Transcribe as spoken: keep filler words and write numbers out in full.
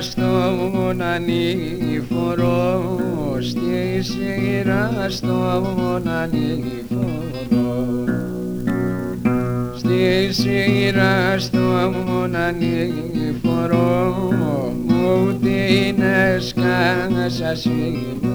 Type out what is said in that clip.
στον ανήφορο, στη σειρά στον ανήφορο, στη σειρά στον ανήφορο, μου την έσκασα σήμερα.